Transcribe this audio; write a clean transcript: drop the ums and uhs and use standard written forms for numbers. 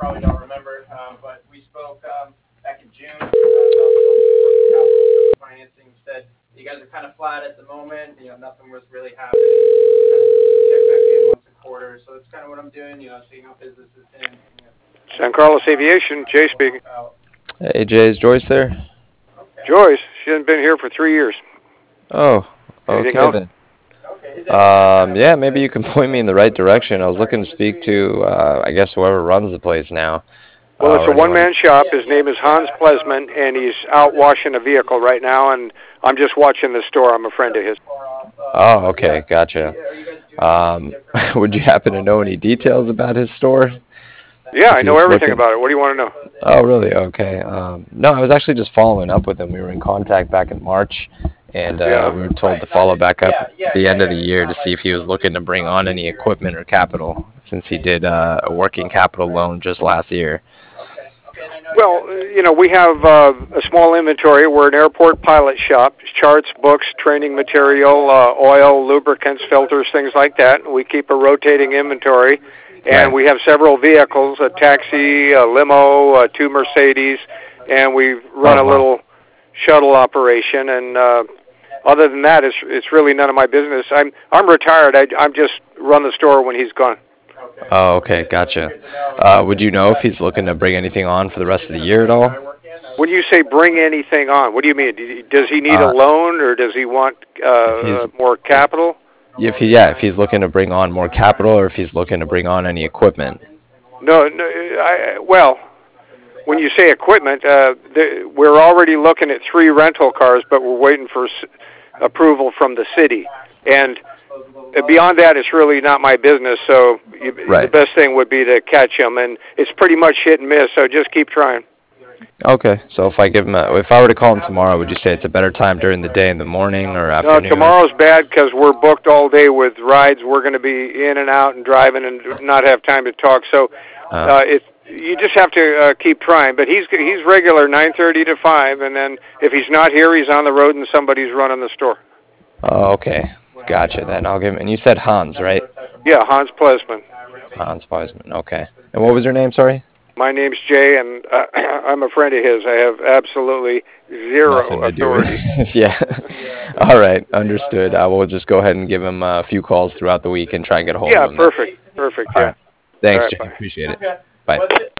probably don't remember, but we spoke back in June about some capital financing. You said you guys are kind of flat at the moment. Nothing was really happening. Check back in once a quarter. So that's kind of what I'm doing. Seeing how business is doing. San Carlos Aviation, Jay speaking. Hey, Jay, is Joyce there? Joyce, she hasn't been here for 3 years. Oh, Anything okay else? then. Yeah, maybe you can point me in the right direction. I was looking to speak to, I guess, whoever runs the place now. Well, it's or a one-man anyone. shop. His name is Hans Plesman, and he's out washing a vehicle right now, and I'm just watching the store. I'm a friend of his. Oh, okay, gotcha. Would you happen to know any details about his store? Yeah, If I he know was everything looking. about it. What do you want to know? Oh, really? Okay. No, I was actually just following up with him. We were in contact back in March, and Yeah. we were told to follow back up at the end of the year to see if he was looking to bring on any equipment or capital, since he did a working capital loan just last year. Well, we have a small inventory. We're an airport pilot shop. Charts, books, training material, oil, lubricants, filters, things like that. We keep a rotating inventory. And Right. we have several vehicles, a taxi, a limo, 2 Mercedes, and we run a wow. little shuttle operation. And other than that, it's really none of my business. I'm retired. I'm just run the store when he's gone. Oh, okay, gotcha. Would you know if he's looking to bring anything on for the rest of the year at all? When you say bring anything on, what do you mean? Does he need a loan, or does he want more capital? If he's looking to bring on more capital, or if he's looking to bring on any equipment. No, well, when you say equipment, we're already looking at 3 rental cars, but we're waiting for approval from the city. And beyond that, it's really not my business, so Right. the best thing would be to catch him. And it's pretty much hit and miss, so just keep trying. Okay, so if I were to call him tomorrow, would you say it's a better time during the day, in the morning, or afternoon? No, tomorrow's bad because we're booked all day with rides. We're going to be in and out and driving and not have time to talk. So you just have to keep trying. But he's regular 9:30 to 5, and then if he's not here, he's on the road and somebody's running the store. Oh, okay, gotcha. Then I'll give him. And you said Hans, right? Yeah, Hans Plesman. Hans Weisman. Okay. And what was your name? Sorry. My name's Jay, and I'm a friend of his. I have absolutely zero Nothing to do with authority. it. Yeah. All right. Understood. I will just go ahead and give him a few calls throughout the week and try and get a hold of him. Yeah, perfect. All Yeah. right. Thanks, All right, Jay. bye. Appreciate it. Bye.